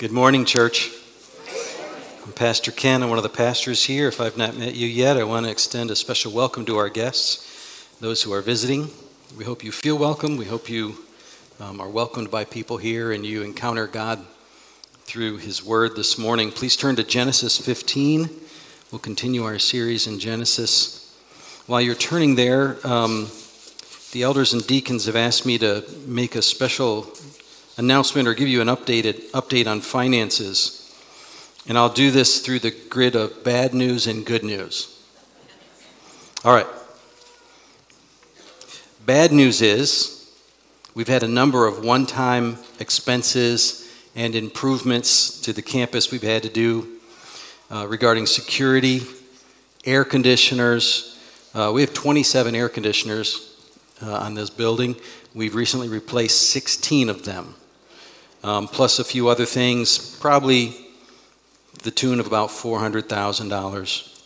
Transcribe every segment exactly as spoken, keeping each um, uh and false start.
Good morning, church. I'm Pastor Ken. I'm one of the pastors here. If I've not met you yet, I want to extend a special welcome to our guests, those who are visiting. We hope you feel welcome. We hope you um, are welcomed by people here and you encounter God through His Word this morning. Please turn to Genesis fifteen. We'll continue our series in Genesis. While you're turning there, um, the elders and deacons have asked me to make a special announcement or give you an updated update on finances. And I'll do this through the grid of bad news and good news. All right. Bad news is we've had a number of one-time expenses and improvements to the campus we've had to do uh, regarding security, air conditioners. Uh, we have twenty-seven air conditioners uh, on this building. We've recently replaced sixteen of them. Um, plus a few other things, probably the tune of about four hundred thousand dollars.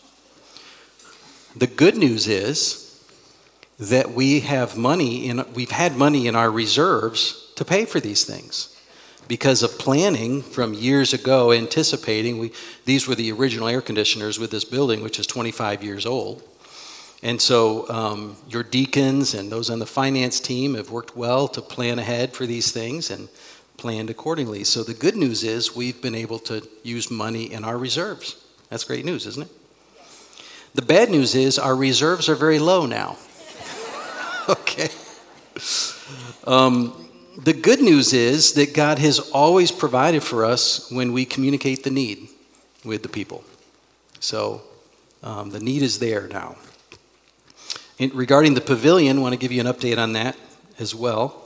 The good news is that we have money in, we've had money in our reserves to pay for these things because of planning from years ago, anticipating. We, these were the original air conditioners with this building, which is twenty-five years old. And so um, your deacons and those on the finance team have worked well to plan ahead for these things and planned accordingly. So the good news is we've been able to use money in our reserves. That's great news, isn't it? The bad news is our reserves are very low now. Okay. Um, the good news is that God has always provided for us when we communicate the need with the people. So um, the need is there now. In, regarding the pavilion, I want to give you an update on that as well.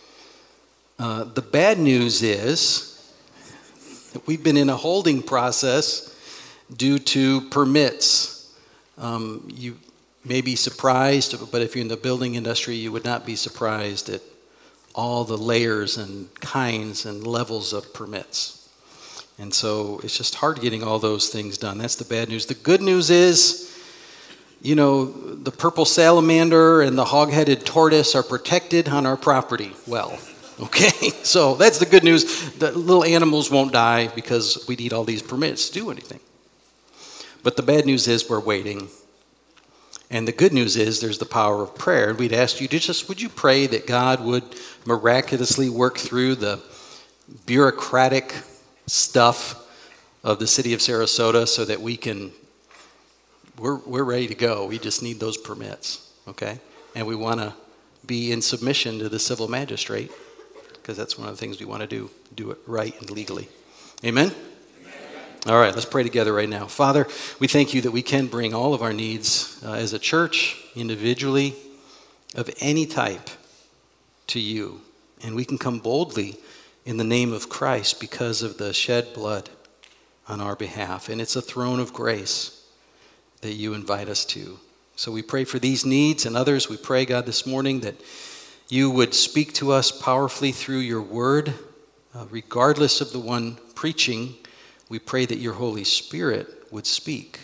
Uh, the bad news is that we've been in a holding process due to permits. Um, you may be surprised, but if you're in the building industry, you would not be surprised at all the layers and kinds and levels of permits. And so it's just hard getting all those things done. That's the bad news. The good news is, you know, the purple salamander and the hog-headed tortoise are protected on our property well. Okay, so that's the good news. The little animals won't die because we need all these permits to do anything. But the bad news is we're waiting. And the good news is there's the power of prayer. We'd ask you to just, would you pray that God would miraculously work through the bureaucratic stuff of the city of Sarasota so that we can, we're, we're ready to go. We just need those permits, okay? And we want to be in submission to the civil magistrate, because that's one of the things we want to do, do it right and legally. Amen? Amen? All right, let's pray together right now. Father, we thank you that we can bring all of our needs uh, as a church, individually, of any type, to you. And we can come boldly in the name of Christ because of the shed blood on our behalf. And it's a throne of grace that you invite us to. So we pray for these needs and others. We pray, God, this morning that you would speak to us powerfully through your word, uh, regardless of the one preaching. We pray that your Holy Spirit would speak,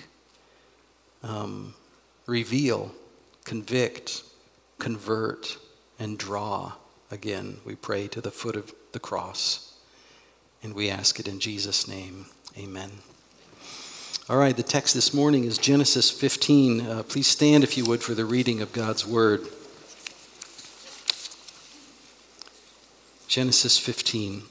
um, reveal, convict, convert, and draw again. We pray to the foot of the cross, and we ask it in Jesus' name. Amen. All right, the text this morning is Genesis fifteen. Uh, please stand, if you would, for the reading of God's word. Genesis fifteen.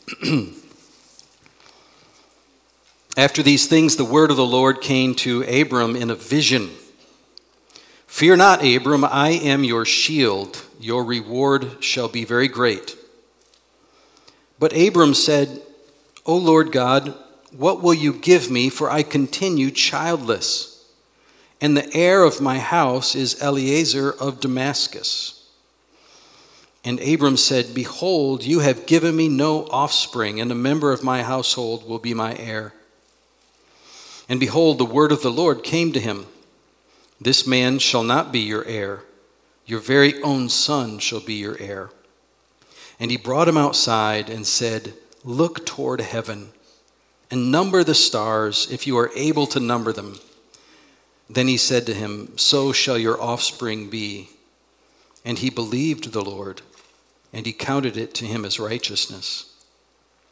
After these things, the word of the Lord came to Abram in a vision. Fear not, Abram, I am your shield. Your reward shall be very great. But Abram said, O Lord God, what will you give me, for I continue childless, and the heir of my house is Eliezer of Damascus. And Abram said, Behold, you have given me no offspring, and a member of my household will be my heir. And behold, the word of the Lord came to him. This man shall not be your heir. Your very own son shall be your heir. And he brought him outside and said, Look toward heaven and number the stars, if you are able to number them. Then he said to him, So shall your offspring be. And he believed the Lord, and he counted it to him as righteousness.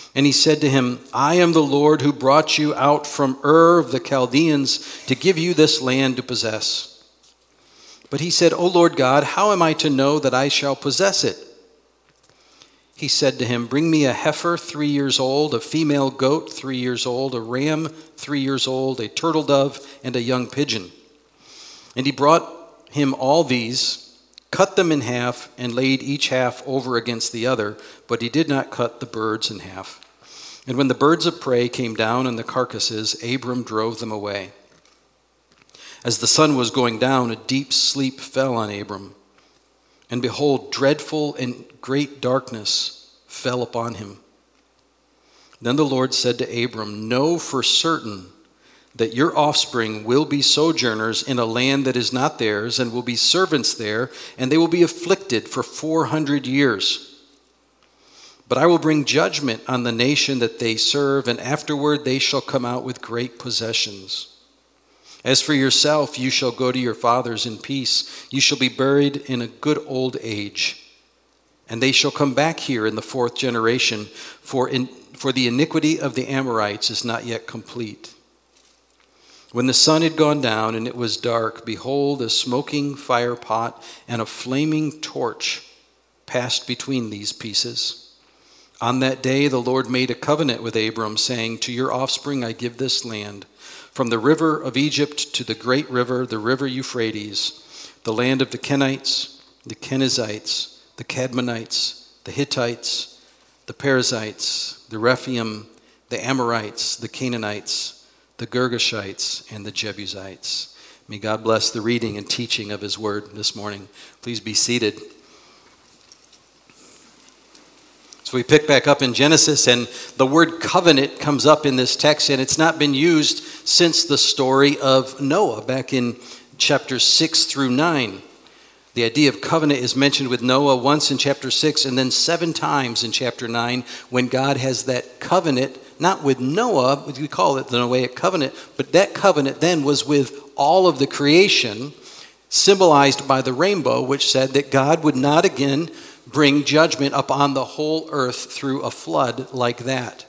And he said to him, I am the Lord who brought you out from Ur of the Chaldeans to give you this land to possess. But he said, O Lord God, how am I to know that I shall possess it? He said to him, bring me a heifer three years old, a female goat three years old, a ram three years old, a turtle dove, and a young pigeon. And he brought him all these, cut them in half, and laid each half over against the other, but he did not cut the birds in half. And when the birds of prey came down on the carcasses, Abram drove them away. As the sun was going down, a deep sleep fell on Abram. And behold, dreadful and great darkness fell upon him. Then the Lord said to Abram, know for certain that your offspring will be sojourners in a land that is not theirs, and will be servants there, and they will be afflicted for four hundred years. But I will bring judgment on the nation that they serve, and afterward they shall come out with great possessions. As for yourself, you shall go to your fathers in peace. You shall be buried in a good old age. And they shall come back here in the fourth generation, for, in, for the iniquity of the Amorites is not yet complete. When the sun had gone down and it was dark, behold, a smoking fire pot and a flaming torch passed between these pieces. On that day the Lord made a covenant with Abram, saying, to your offspring I give this land, from the river of Egypt to the great river, the river Euphrates, the land of the Kenites, the Kenizzites, the Cadmonites, the Hittites, the Perizzites, the Rephaim, the Amorites, the Canaanites, the Girgashites, and the Jebusites. May God bless the reading and teaching of his word this morning. Please be seated. So we pick back up in Genesis, and the word covenant comes up in this text, and it's not been used since the story of Noah back in chapters six through nine. The idea of covenant is mentioned with Noah once in chapter six, and then seven times in chapter nine, when God has that covenant, not with Noah, we call it the Noahic covenant, but that covenant then was with all of the creation, symbolized by the rainbow, which said that God would not again bring judgment upon the whole earth through a flood like that.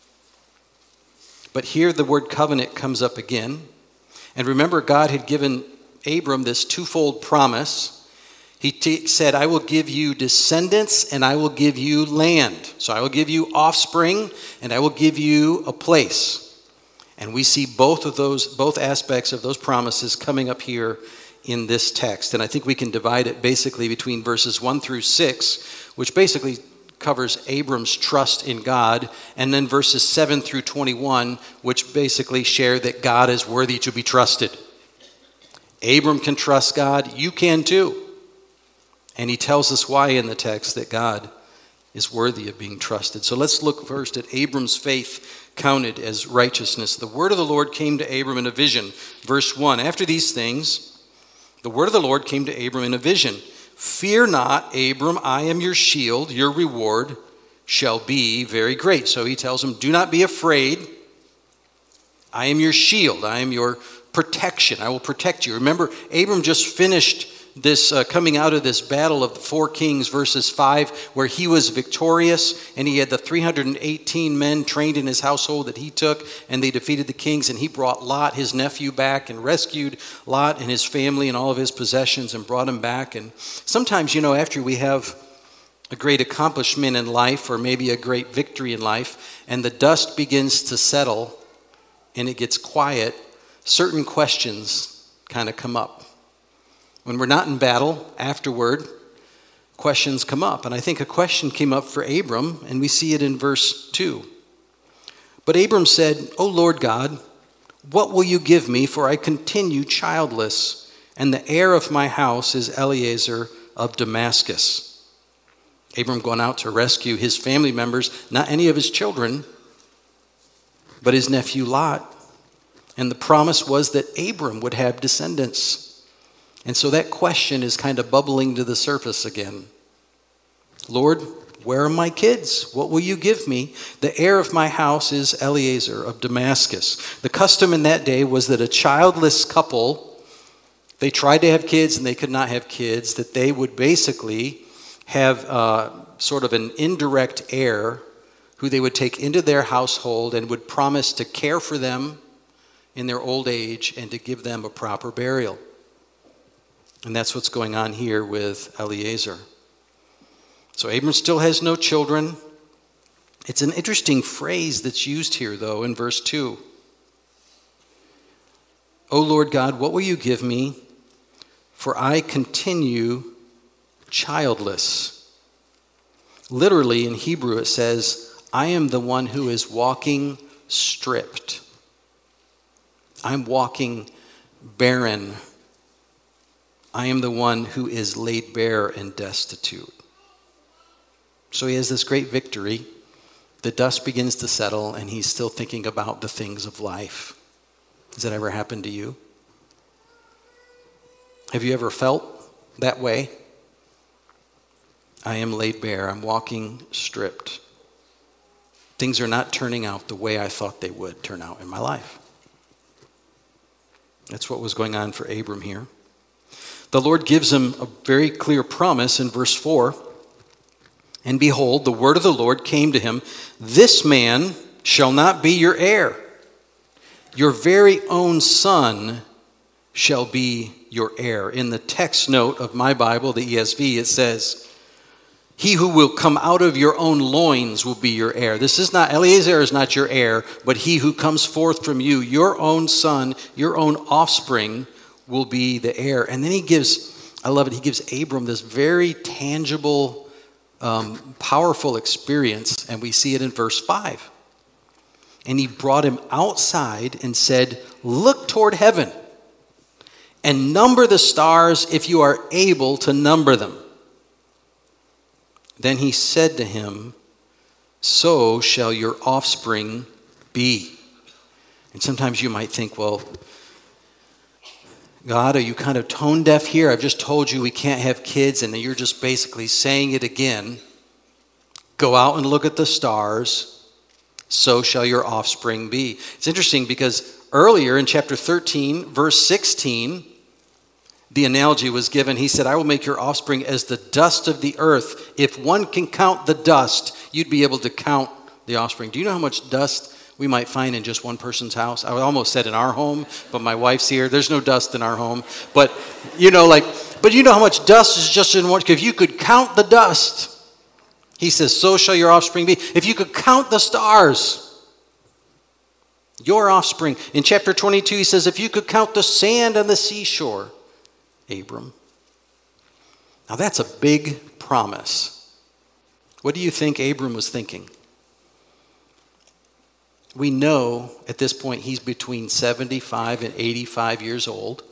But here the word covenant comes up again. And remember, God had given Abram this twofold promise. He t- said, I will give you descendants and I will give you land. So I will give you offspring and I will give you a place. And we see both of those, both aspects of those promises coming up here in this text. And I think we can divide it basically between verses one through six, which basically covers Abram's trust in God, and then verses seven through twenty-one, which basically share that God is worthy to be trusted. Abram can trust God, you can too. And he tells us why in the text that God is worthy of being trusted. So let's look first at Abram's faith counted as righteousness. The word of the Lord came to Abram in a vision. Verse one, after these things, the word of the Lord came to Abram in a vision. Fear not, Abram, I am your shield. Your reward shall be very great. So he tells him, do not be afraid. I am your shield. I am your protection. I will protect you. Remember, Abram just finished this uh, coming out of this battle of the four kings, verses five, where he was victorious, and he had the three hundred eighteen men trained in his household that he took, and they defeated the kings, and he brought Lot, his nephew, back and rescued Lot and his family and all of his possessions and brought him back. And sometimes, you know, after we have a great accomplishment in life or maybe a great victory in life, and the dust begins to settle and it gets quiet, certain questions kind of come up. When we're not in battle, afterward, questions come up. And I think a question came up for Abram, and we see it in verse two. But Abram said, O Lord God, what will you give me, for I continue childless, and the heir of my house is Eliezer of Damascus. Abram going out to rescue his family members, not any of his children, but his nephew Lot. And the promise was that Abram would have descendants. And so that question is kind of bubbling to the surface again. Lord, where are my kids? What will you give me? The heir of my house is Eliezer of Damascus. The custom in that day was that a childless couple, they tried to have kids and they could not have kids, that they would basically have uh, sort of an indirect heir who they would take into their household and would promise to care for them in their old age and to give them a proper burial. And that's what's going on here with Eliezer. So Abram still has no children. It's an interesting phrase that's used here, though, in verse two. O Lord God, what will you give me? For I continue childless. Literally in Hebrew it says, I am the one who is walking stripped. I'm walking barren. I am the one who is laid bare and destitute. So he has this great victory. The dust begins to settle, and he's still thinking about the things of life. Has that ever happened to you? Have you ever felt that way? I am laid bare. I'm walking stripped. Things are not turning out the way I thought they would turn out in my life. That's what was going on for Abram here. The Lord gives him a very clear promise in verse four. And behold, the word of the Lord came to him, this man shall not be your heir. Your very own son shall be your heir. In the text note of my Bible, the E S V, it says, he who will come out of your own loins will be your heir. This is not, Eliezer is not your heir, but he who comes forth from you, your own son, your own offspring will be the heir. And then he gives, I love it, he gives Abram this very tangible, um, powerful experience, and we see it in verse five. And he brought him outside and said, look toward heaven and number the stars if you are able to number them. Then he said to him, so shall your offspring be. And sometimes you might think, well, God, are you kind of tone deaf here? I've just told you we can't have kids, and you're just basically saying it again. Go out and look at the stars, so shall your offspring be. It's interesting because earlier in chapter thirteen, verse sixteen, the analogy was given. He said, I will make your offspring as the dust of the earth. If one can count the dust, you'd be able to count the offspring. Do you know how much dust we might find in just one person's house? I almost said in our home, but my wife's here. There's no dust in our home. But, you know, like, but you know how much dust is just in one? If you could count the dust, he says, so shall your offspring be. If you could count the stars, your offspring. In chapter twenty-two, he says, if you could count the sand on the seashore, Abram. Now that's a big promise. What do you think Abram was thinking? We know at this point he's between seventy-five and eighty-five years old.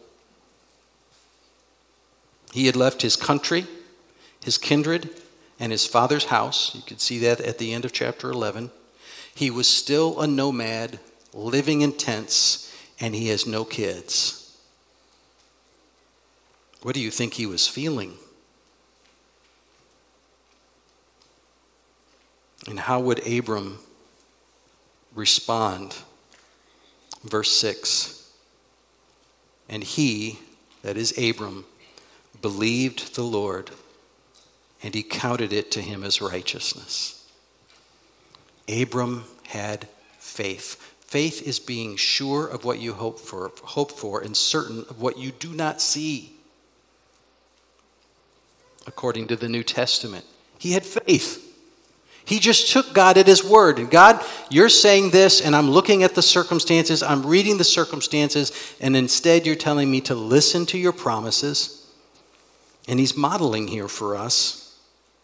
He had left his country, his kindred, and his father's house. You can see that at the end of chapter eleven. He was still a nomad, living in tents, and he has no kids. What do you think he was feeling? And how would Abram respond? Verse six. And he, that is Abram, believed the Lord, and he counted it to him as righteousness. Abram had faith. Faith is being sure of what you hope for, hope for and certain of what you do not see. According to the New Testament, he had faith. He just took God at his word. And God, you're saying this, and I'm looking at the circumstances, I'm reading the circumstances, and instead you're telling me to listen to your promises. And he's modeling here for us.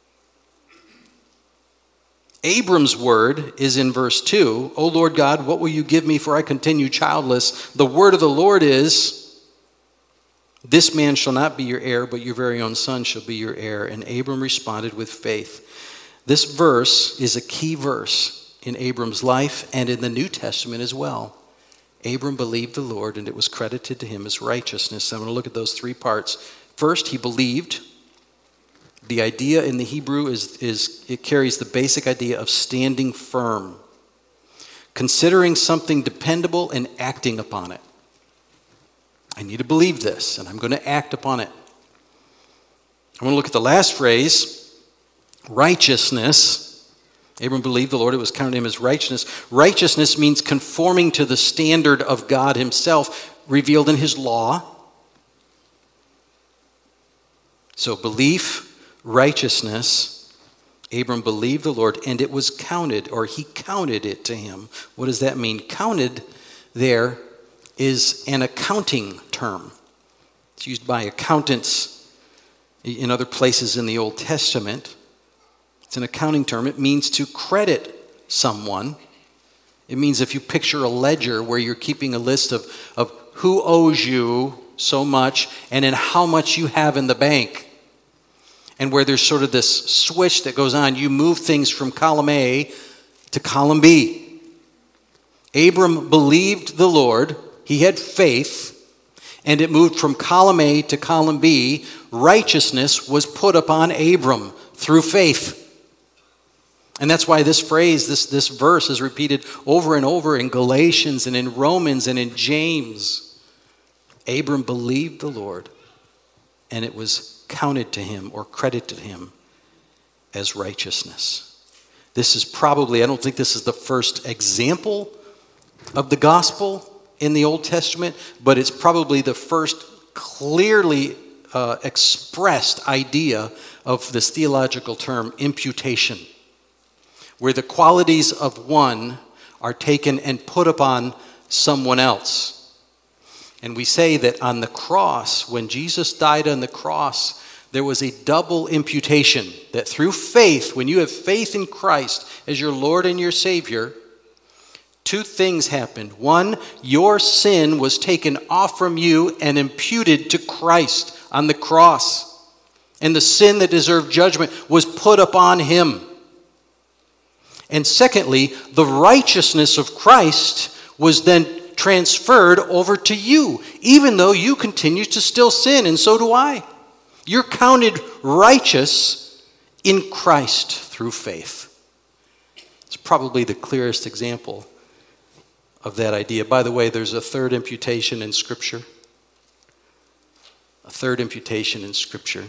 Abram's word is in verse two. O Lord God, what will you give me, for I continue childless? The word of the Lord is, this man shall not be your heir, but your very own son shall be your heir. And Abram responded with faith. This verse is a key verse in Abram's life and in the New Testament as well. Abram believed the Lord, and it was credited to him as righteousness. I'm going to look at those three parts. First, he believed. The idea in the Hebrew is, is it carries the basic idea of standing firm, considering something dependable and acting upon it. I need to believe this, and I'm going to act upon it. I want to look at the last phrase, righteousness. Abram believed the Lord, it was counted to him as righteousness. Righteousness means conforming to the standard of God himself revealed in his law. So belief, righteousness, Abram believed the Lord, and it was counted, or he counted it to him. What does that mean? Counted there is an accounting term. It's used by accountants in other places in the Old Testament. It's an accounting term. It means to credit someone. It means if you picture a ledger where you're keeping a list of, of who owes you so much and then how much you have in the bank. And where there's sort of this switch that goes on, you move things from column A to column B. Abram believed the Lord. He had faith. And it moved from column A to column B. Righteousness was put upon Abram through faith. And that's why this phrase, this, this verse is repeated over and over in Galatians and in Romans and in James. Abram believed the Lord, and it was counted to him or credited to him as righteousness. This is probably, I don't think this is the first example of the gospel in the Old Testament, but it's probably the first clearly uh, expressed idea of this theological term, imputation, where the qualities of one are taken and put upon someone else. And we say that on the cross, when Jesus died on the cross, there was a double imputation, that through faith, when you have faith in Christ as your Lord and your Savior, two things happened. One, your sin was taken off from you and imputed to Christ on the cross. And the sin that deserved judgment was put upon him. And secondly, the righteousness of Christ was then transferred over to you, even though you continue to still sin, and so do I. You're counted righteous in Christ through faith. It's probably the clearest example of that idea. By the way, there's a third imputation in Scripture. A third imputation in Scripture.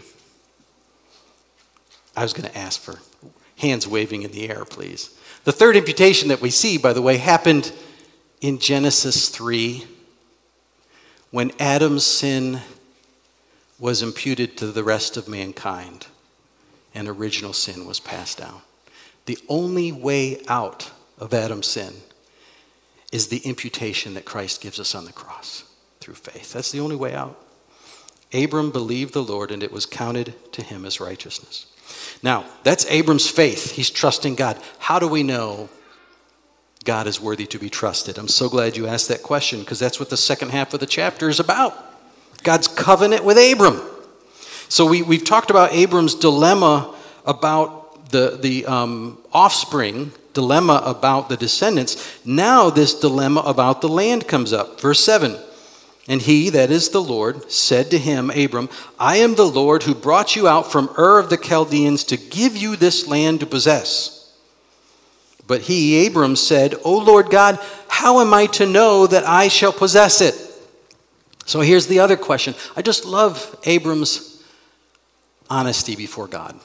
I was going to ask for hands waving in the air, please. The third imputation that we see, by the way, happened in Genesis three, when Adam's sin was imputed to the rest of mankind and original sin was passed down. The only way out of Adam's sin is the imputation that Christ gives us on the cross through faith. That's the only way out. Abram believed the Lord, and it was counted to him as righteousness. Now, that's Abram's faith. He's trusting God. How do we know God is worthy to be trusted? I'm so glad you asked that question, because that's what the second half of the chapter is about. God's covenant with Abram. So we, we've talked about Abram's dilemma about the, the um, offspring, dilemma about the descendants. Now this dilemma about the land comes up. Verse seven. And he, that is the Lord, said to him, Abram, I am the Lord who brought you out from Ur of the Chaldeans to give you this land to possess. But he, Abram, said, O Lord God, how am I to know that I shall possess it? So here's the other question. I just love Abram's honesty before God.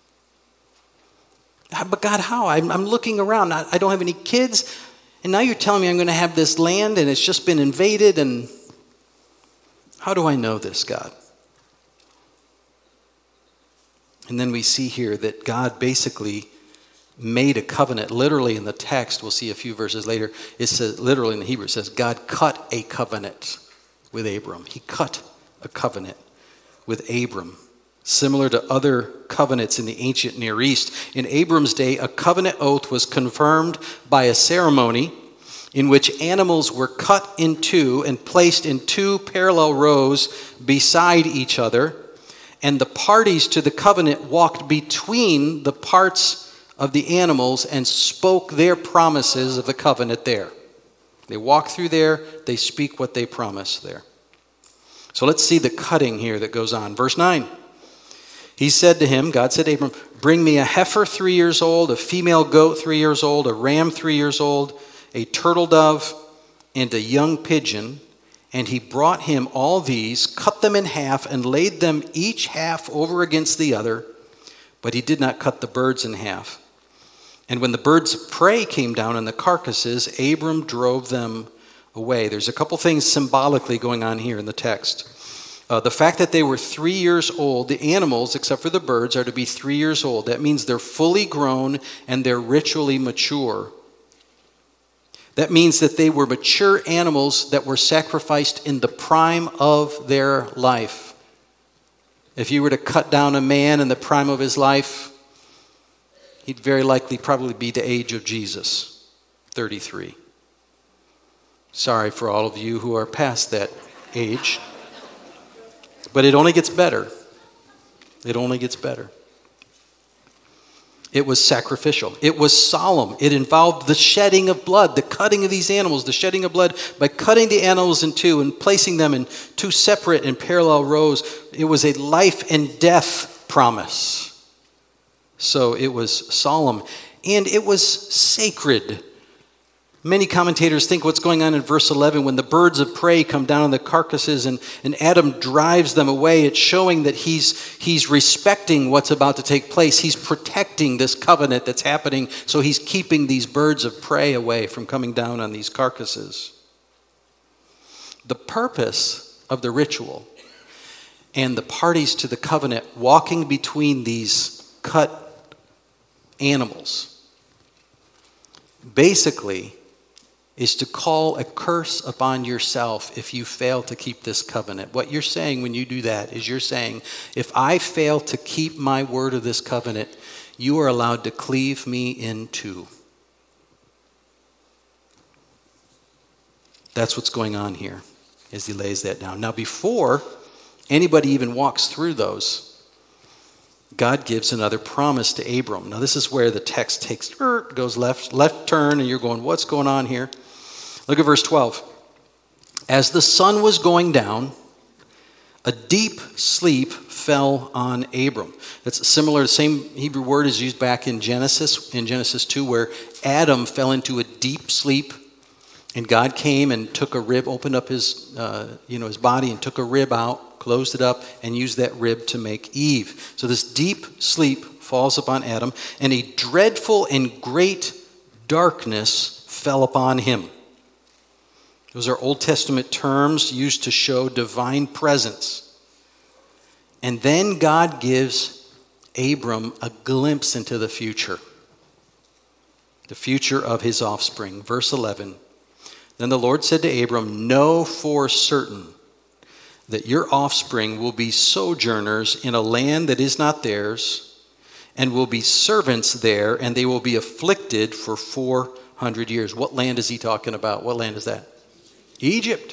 But God, how? I'm, I'm looking around. I, I don't have any kids. And now you're telling me I'm going to have this land and it's just been invaded. And how do I know this, God? And then we see here that God basically made a covenant. Literally in the text, we'll see a few verses later, it says, literally in the Hebrew, it says, God cut a covenant with Abram. He cut a covenant with Abram. Similar to other covenants in the ancient Near East. In Abram's day, a covenant oath was confirmed by a ceremony in which animals were cut in two and placed in two parallel rows beside each other, and the parties to the covenant walked between the parts of the animals and spoke their promises of the covenant there. They walk through there, they speak what they promise there. So let's see the cutting here that goes on. Verse nine. He said to him, God said to Abram, bring me a heifer three years old, a female goat three years old, a ram three years old, a turtle dove, and a young pigeon. And he brought him all these, cut them in half, and laid them each half over against the other. But he did not cut the birds in half. And when the birds of prey came down on the carcasses, Abram drove them away. There's a couple things symbolically going on here in the text. Uh, the fact that they were three years old, the animals, except for the birds, are to be three years old. That means they're fully grown and they're ritually mature. That means that they were mature animals that were sacrificed in the prime of their life. If you were to cut down a man in the prime of his life, he'd very likely probably be the age of Jesus, thirty-three. Sorry for all of you who are past that age. But it only gets better. It only gets better. It was sacrificial. It was solemn. It involved the shedding of blood, the cutting of these animals, the shedding of blood by cutting the animals in two and placing them in two separate and parallel rows. It was a life and death promise. So it was solemn. And it was sacred. Many commentators think what's going on in verse eleven, when the birds of prey come down on the carcasses and, and Adam drives them away, it's showing that he's, he's respecting what's about to take place. He's protecting this covenant that's happening, so he's keeping these birds of prey away from coming down on these carcasses. The purpose of the ritual and the parties to the covenant walking between these cut animals basically is to call a curse upon yourself if you fail to keep this covenant. What you're saying when you do that is you're saying, if I fail to keep my word of this covenant, you are allowed to cleave me in two. That's what's going on here as he lays that down. Now, before anybody even walks through those, God gives another promise to Abram. Now, this is where the text takes, goes left, left turn, and you're going, what's going on here? Look at verse twelve. As the sun was going down, a deep sleep fell on Abram. That's similar, the same Hebrew word is used back in Genesis, in Genesis two, where Adam fell into a deep sleep, and God came and took a rib, opened up his, uh, you know, his body and took a rib out, closed it up, and used that rib to make Eve. So this deep sleep falls upon Adam, and a dreadful and great darkness fell upon him. Those are Old Testament terms used to show divine presence. And then God gives Abram a glimpse into the future, the future of his offspring. Verse eleven, then the Lord said to Abram, know for certain that your offspring will be sojourners in a land that is not theirs, and will be servants there, and they will be afflicted for four hundred years. What land is he talking about? What land is that? Egypt.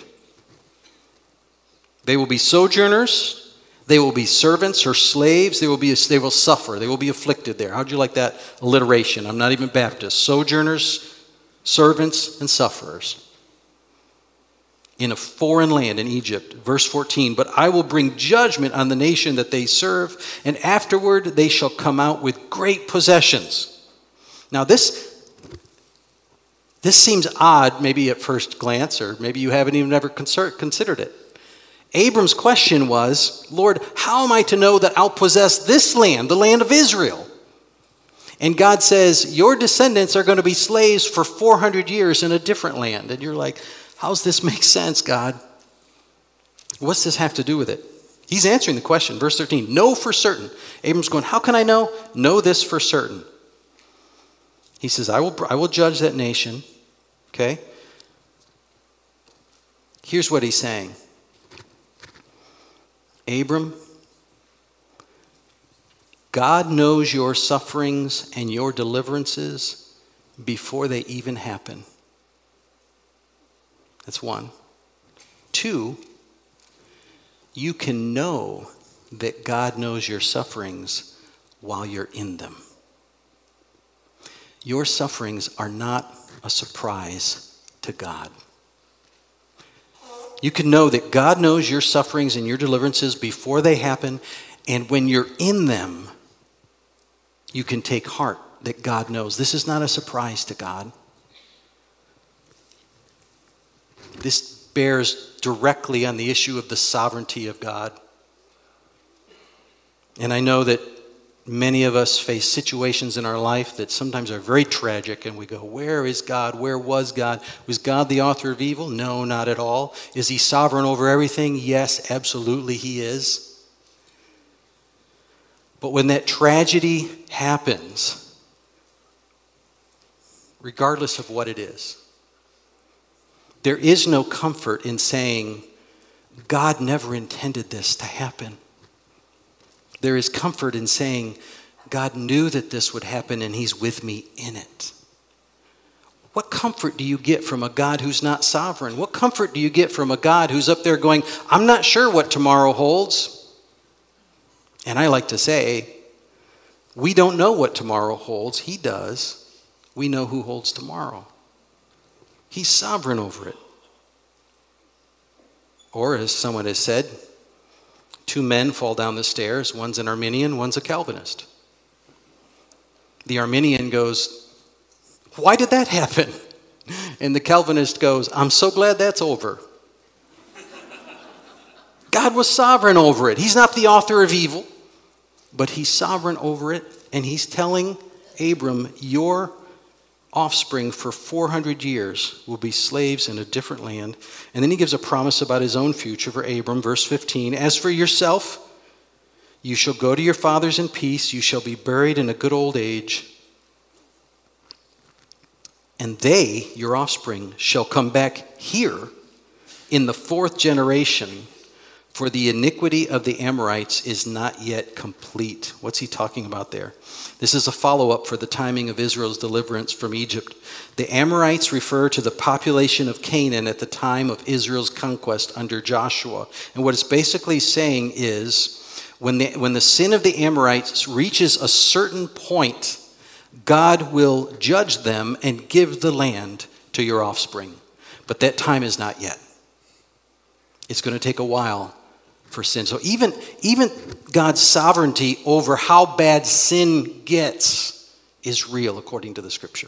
They will be sojourners. They will be servants or slaves. They will be. They will suffer. They will be afflicted there. How'd you like that alliteration? I'm not even Baptist. Sojourners, servants, and sufferers in a foreign land in Egypt. Verse fourteen, but I will bring judgment on the nation that they serve, and afterward they shall come out with great possessions. Now this, this seems odd maybe at first glance, or maybe you haven't even ever considered it. Abram's question was, Lord, how am I to know that I'll possess this land, the land of Israel? And God says, your descendants are going to be slaves for four hundred years in a different land. And you're like, how's this make sense, God? What's this have to do with it? He's answering the question. Verse thirteen, know for certain. Abram's going, how can I know? Know this for certain. He says, I will, I will judge that nation. Okay? Here's what he's saying. Abram, God knows your sufferings and your deliverances before they even happen. That's one. Two, you can know that God knows your sufferings while you're in them. Your sufferings are not a surprise to God. You can know that God knows your sufferings and your deliverances before they happen, and when you're in them, you can take heart that God knows. This is not a surprise to God. This bears directly on the issue of the sovereignty of God. And I know that Many of us face situations in our life that sometimes are very tragic, and we go, where is God? Where was God? Was God the author of evil? No, not at all. Is he sovereign over everything? Yes, absolutely he is. But when that tragedy happens, regardless of what it is, there is no comfort in saying, God never intended this to happen. There is comfort in saying, God knew that this would happen and he's with me in it. What comfort do you get from a God who's not sovereign? What comfort do you get from a God who's up there going, I'm not sure what tomorrow holds? And I like to say, we don't know what tomorrow holds. He does. We know who holds tomorrow. He's sovereign over it. Or as someone has said, two men fall down the stairs. One's an Arminian, one's a Calvinist. The Arminian goes, why did that happen? And the Calvinist goes, I'm so glad that's over. God was sovereign over it. He's not the author of evil, but he's sovereign over it. And he's telling Abram, your offspring for four hundred years will be slaves in a different land. And then he gives a promise about his own future for Abram, verse fifteen. As for yourself, you shall go to your fathers in peace. You shall be buried in a good old age. And they, your offspring, shall come back here in the fourth generation, for the iniquity of the Amorites is not yet complete. What's he talking about there? This is a follow-up for the timing of Israel's deliverance from Egypt. The Amorites refer to the population of Canaan at the time of Israel's conquest under Joshua. And what it's basically saying is, when the, when the sin of the Amorites reaches a certain point, God will judge them and give the land to your offspring. But that time is not yet. It's going to take a while for sin. So even, even God's sovereignty over how bad sin gets is real according to the scripture.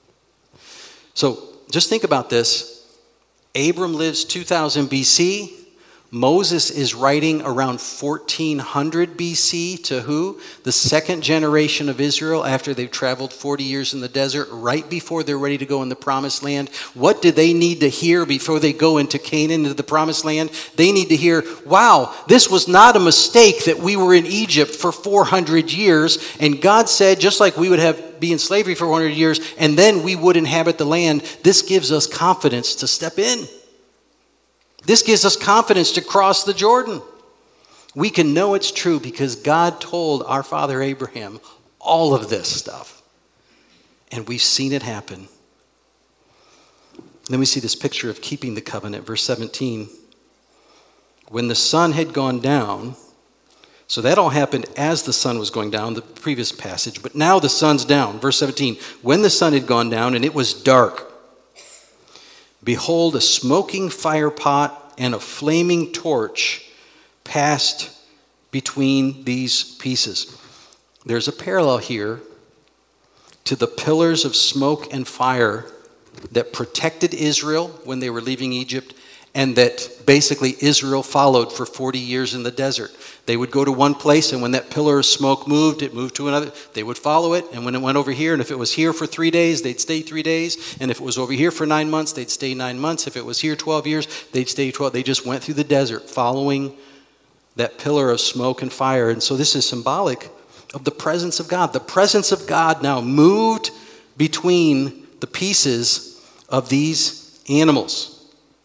So just think about this. Abram lives two thousand B C. Moses is writing around fourteen hundred B C to who? The second generation of Israel after they've traveled forty years in the desert, right before they're ready to go in the promised land. What do they need to hear before they go into Canaan, into the promised land? They need to hear, wow, this was not a mistake that we were in Egypt for four hundred years. And God said, just like we would have be in slavery for one hundred years, and then we would inhabit the land, this gives us confidence to step in. This gives us confidence to cross the Jordan. We can know it's true because God told our father Abraham all of this stuff. And we've seen it happen. Then we see this picture of keeping the covenant, verse seventeen. When the sun had gone down, so that all happened as the sun was going down, the previous passage, but now the sun's down. Verse seventeen, when the sun had gone down and it was dark, behold, a smoking fire pot and a flaming torch passed between these pieces. There's a parallel here to the pillars of smoke and fire that protected Israel when they were leaving Egypt, and that basically Israel followed for forty years in the desert. They would go to one place, and when that pillar of smoke moved, it moved to another. They would follow it, and when it went over here, and if it was here for three days, they'd stay three days. And if it was over here for nine months, they'd stay nine months. If it was here twelve years, they'd stay twelve. They just went through the desert following that pillar of smoke and fire. And so this is symbolic of the presence of God. The presence of God now moved between the pieces of these animals.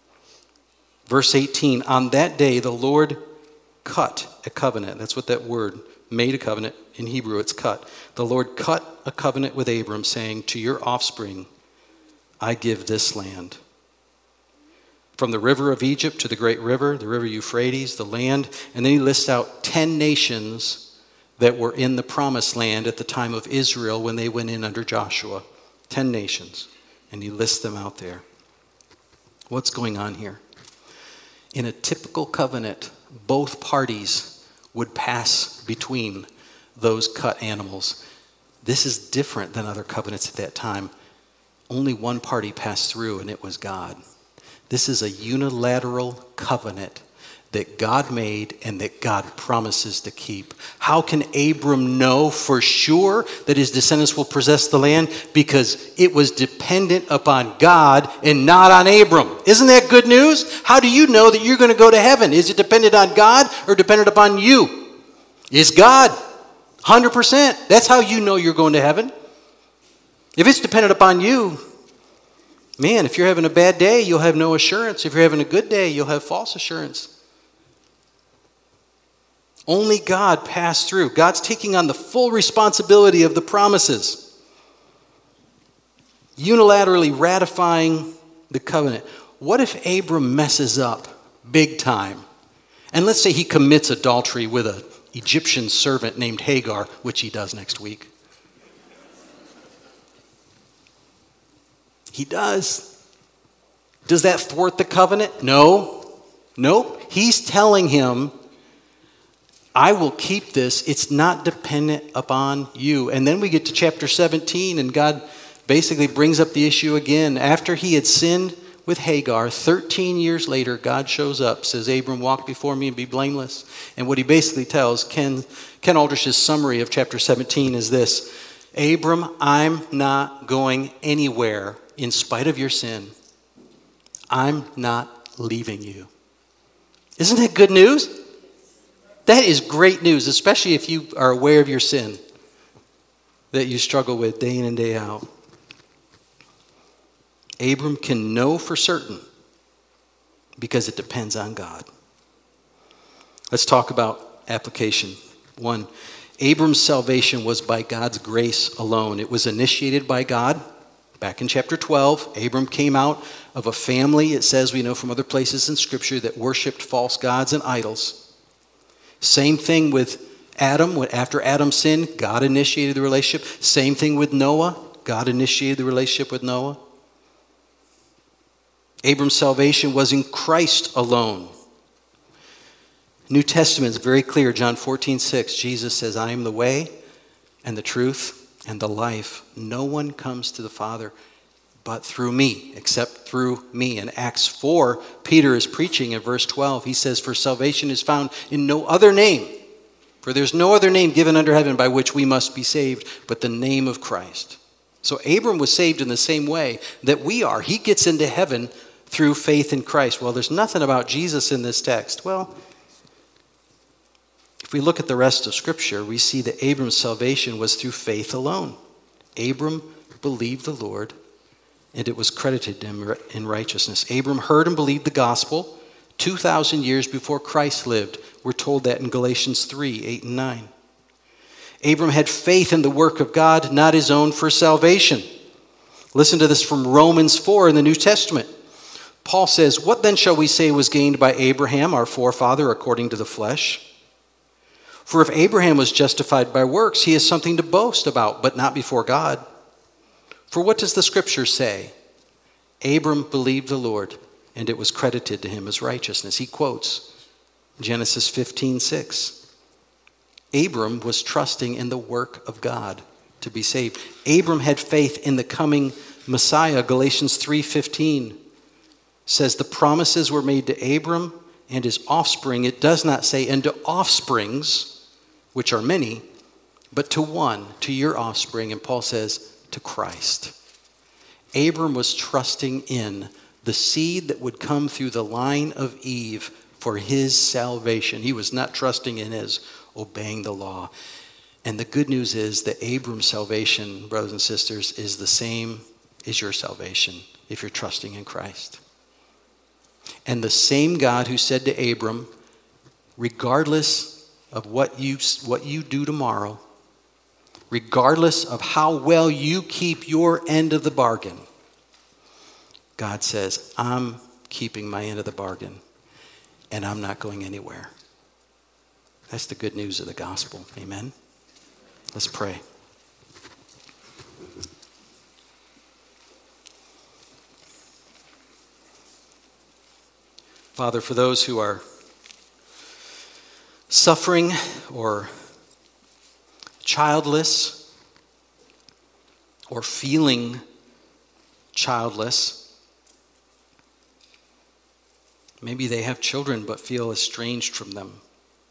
Verse eighteen, on that day the Lord cut a covenant. That's what that word, made a covenant. In Hebrew it's cut. The Lord cut a covenant with Abram, saying, to your offspring I give this land. From the river of Egypt to the great river, the river Euphrates, the land. And then he lists out ten nations that were in the promised land at the time of Israel when they went in under Joshua. Ten nations. And he lists them out there. What's going on here? In a typical covenant, both parties would pass between those cut animals. This is different than other covenants at that time. Only one party passed through, and it was God. This is a unilateral covenant that God made and that God promises to keep. How can Abram know for sure that his descendants will possess the land? Because it was dependent upon God and not on Abram. Isn't that good news? How do you know that you're going to go to heaven? Is it dependent on God or dependent upon you? It's God. one hundred percent. That's how you know you're going to heaven. If it's dependent upon you, man, if you're having a bad day, you'll have no assurance. If you're having a good day, you'll have false assurance. Only God passed through. God's taking on the full responsibility of the promises, unilaterally ratifying the covenant. What if Abram messes up big time? And let's say he commits adultery with an Egyptian servant named Hagar, which he does next week. He does. Does that thwart the covenant? No. Nope. He's telling him, I will keep this. It's not dependent upon you. And then we get to chapter seventeen, and God basically brings up the issue again. After he had sinned with Hagar, thirteen years later, God shows up, says, Abram, walk before me and be blameless. And what he basically tells, Ken, Ken Aldrich's summary of chapter seventeen is this: Abram, I'm not going anywhere in spite of your sin. I'm not leaving you. Isn't that good news? That is great news, especially if you are aware of your sin that you struggle with day in and day out. Abram can know for certain because it depends on God. Let's talk about application. One, Abram's salvation was by God's grace alone. It was initiated by God. Back in chapter twelve, Abram came out of a family, it says, we know from other places in Scripture, that worshiped false gods and idols. Same thing with Adam. After Adam sinned, God initiated the relationship. Same thing with Noah. God initiated the relationship with Noah. Abram's salvation was in Christ alone. New Testament is very clear. John fourteen six, Jesus says, I am the way and the truth and the life. No one comes to the Father but through me, except through me. In Acts four, Peter is preaching in verse twelve. He says, for salvation is found in no other name. For there's no other name given under heaven by which we must be saved, but the name of Christ. So Abram was saved in the same way that we are. He gets into heaven through faith in Christ. Well, there's nothing about Jesus in this text. Well, if we look at the rest of Scripture, we see that Abram's salvation was through faith alone. Abram believed the Lord, and it was credited to him in righteousness. Abram heard and believed the gospel two thousand years before Christ lived. We're told that in Galatians three, eight and nine. Abram had faith in the work of God, not his own, for salvation. Listen to this from Romans four in the New Testament. Paul says, what then shall we say was gained by Abraham, our forefather, according to the flesh? For if Abraham was justified by works, he has something to boast about, but not before God. For what does the Scripture say? Abram believed the Lord, and it was credited to him as righteousness. He quotes Genesis fifteen six. Abram was trusting in the work of God to be saved. Abram had faith in the coming Messiah. Galatians three fifteen says the promises were made to Abram and his offspring. It does not say, and to offsprings, which are many, but to one, to your offspring. And Paul says, to Christ. Abram was trusting in the seed that would come through the line of Eve for his salvation. He was not trusting in his obeying the law. And the good news is that Abram's salvation, brothers and sisters, is the same as your salvation if you're trusting in Christ. And the same God who said to Abram, regardless of what you, what you do tomorrow, regardless of how well you keep your end of the bargain, God says, I'm keeping my end of the bargain, and I'm not going anywhere. That's the good news of the gospel. Amen? Let's pray. Father, for those who are suffering or childless or feeling childless, Maybe they have children but feel estranged from them,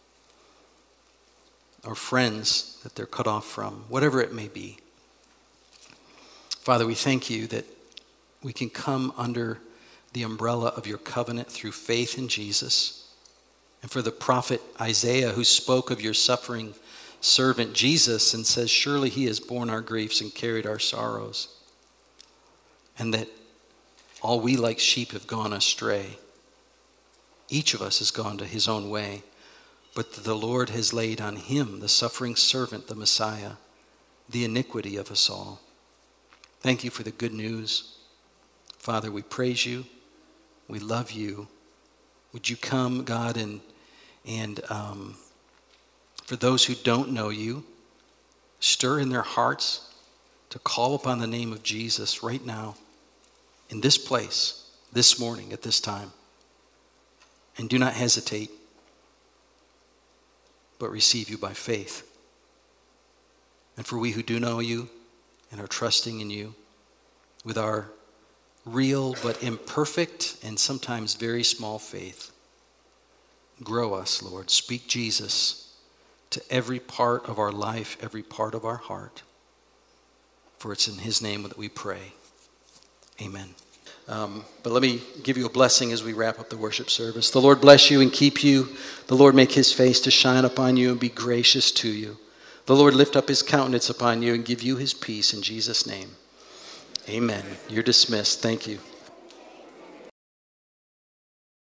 or friends that they're cut off from, whatever it may be. Father, we thank you that we can come under the umbrella of your covenant through faith in Jesus. And for the prophet Isaiah, who spoke of your suffering servant Jesus and says, surely he has borne our griefs and carried our sorrows, and that all we like sheep have gone astray. Each of us has gone to his own way, but the Lord has laid on him, the suffering servant, the Messiah, the iniquity of us all. Thank you for the good news. Father, we praise you. We love you. Would you come, God, and, and um, for those who don't know you, stir in their hearts to call upon the name of Jesus right now, in this place, this morning, at this time. And do not hesitate, but receive you by faith. And for we who do know you and are trusting in you, with our real but imperfect and sometimes very small faith, grow us, Lord. Speak Jesus to every part of our life, every part of our heart. For it's in his name that we pray. Amen. Um, but let me give you a blessing as we wrap up the worship service. The Lord bless you and keep you. The Lord make his face to shine upon you and be gracious to you. The Lord lift up his countenance upon you and give you his peace in Jesus' name. Amen. You're dismissed. Thank you.